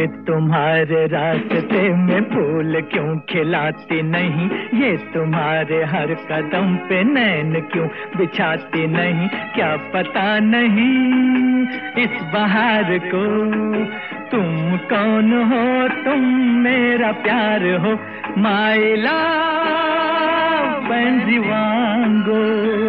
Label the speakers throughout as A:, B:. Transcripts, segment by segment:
A: ये तुम्हारे रास्ते में फूल क्यों खिलाती नहीं, ये तुम्हारे हर कदम पे नैन क्यों बिछाती नहीं, क्या पता नहीं इस बहार को तुम कौन हो, तुम मेरा प्यार हो, माय लव बेंजीवांगो।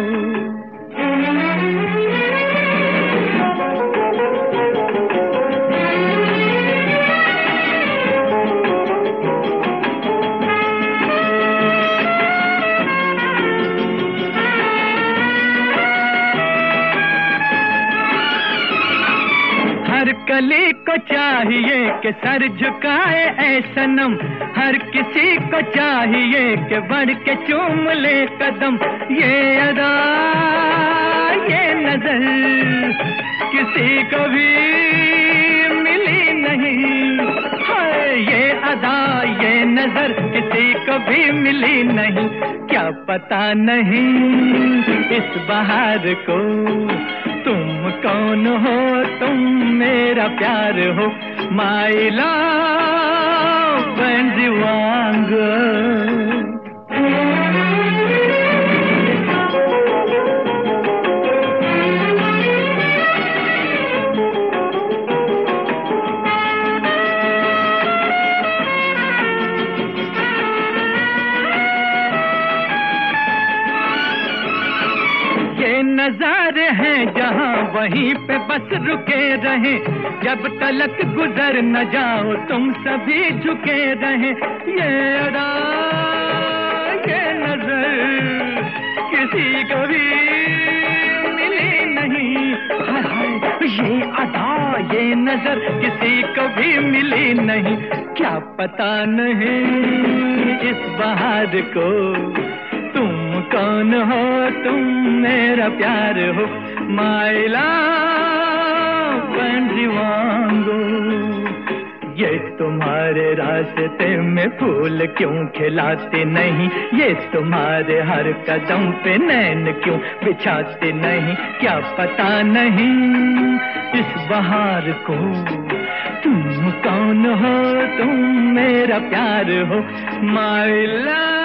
A: हर कली को चाहिए कि सर झुकाए ऐ सनम, हर किसी को चाहिए कि बढ़ के चूम ले कदम, ये अदा ये नजर किसी को भी मिली नहीं, हाय ये अदा ये नजर किसी को भी मिली नहीं, क्या पता नहीं इस बहार को तुम कौन हो, तुम मेरा प्यार हो, माय लव बेंजीवांगो। ये नजारे हैं जहाँ वहीं पे बस रुके रहे, जब तलक गुजर न जाओ तुम सभी झुके रहे, ये अदा ये नजर किसी को भी मिली नहीं, हाय हाय ये अदा ये नजर किसी को भी मिली नहीं, क्या पता नहीं इस बहार को तुम कौन हो, तुम मेरा प्यार हो, माय लव बेंजीवांगो। ये तुम्हारे रास्ते में फूल क्यों खिलाते नहीं, ये तुम्हारे हर कदम पे नैन क्यों बिछाते नहीं, क्या पता नहीं इस बहार को तुम कौन हो, तुम मेरा प्यार हो, माय लव